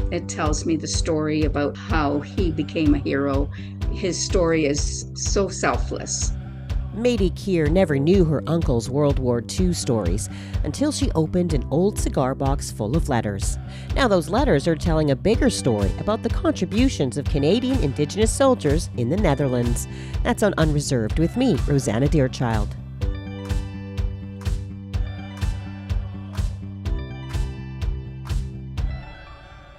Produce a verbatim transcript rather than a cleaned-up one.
It tells me the story about how he became a hero. His story is so selfless. Maidie Keir never knew her uncle's World War Two stories until she opened an old cigar box full of letters. Now those letters are telling a bigger story about the contributions of Canadian Indigenous soldiers in the Netherlands. That's on Unreserved with me, Rosanna Deerchild.